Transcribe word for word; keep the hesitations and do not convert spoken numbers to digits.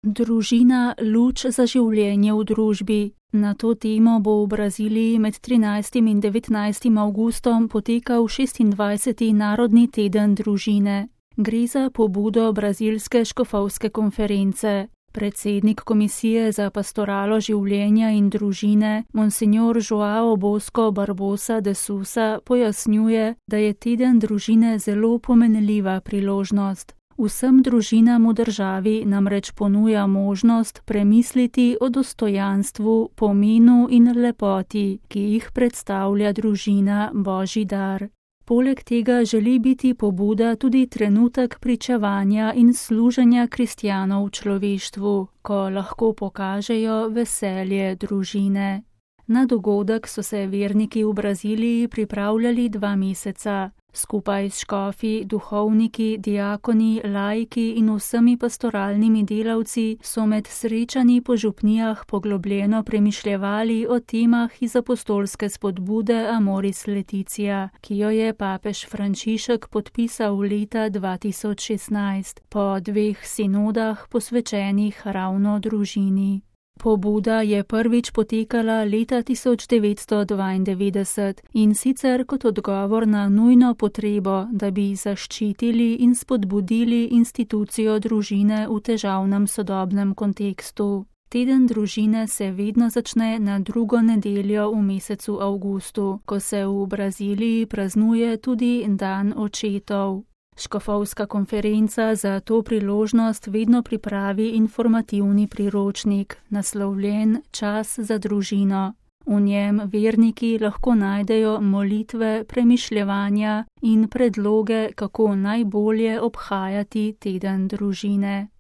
Družina luč za življenje v družbi. Na to temo bo v Brazílii med trinajstim in devetnajstim avgustom potekal šestindvajseti Narodni teden družine. Gre za pobudo brazilske škofovske konference. Predsednik Komisije za pastoralo življenja in družine, Monsignor João Bosco Barbosa de Sousa, pojasnjuje, da je teden družine zelo pomenljiva priložnost. Vsem družinam v državi namreč ponuja možnost premisliti o dostojanstvu, pomenu in lepoti, ki jih predstavlja družina, Božji dar. Poleg tega želi biti pobuda tudi trenutek pričevanja in služenja kristjanov človeštvu, ko lahko pokažejo veselje družine. Na dogodek so se verniki v Brazílii pripravljali dva meseca. Skupaj s škofi, duhovniki, diakoni, laiki in vsemi pastoralnimi delavci so med srečanji po župnijah poglobljeno premišljevali o temah iz apostolske spodbude Amoris Laetitia, ki jo je papež Frančišek podpisal leta dva tisoč šestnajst, po dveh sinodah posvečenih ravno družini. Pobuda je prvič potekala leta tisoč devetsto dvaindevetdeset in sicer kot odgovor na nujno potrebo, da bi zaščitili in spodbudili institucijo družine v težavnem sodobnem kontekstu. Teden družine se vedno začne na drugo nedeljo v mesecu avgustu, ko se v Brazílii praznuje tudi dan očetov. Škofovska konferenca za to priložnost vedno pripravi informativni priročnik, naslovljen Čas za družino. V njem verniki lahko najdejo molitve, premišljevanja in predloge, kako najbolje obhajati teden družine.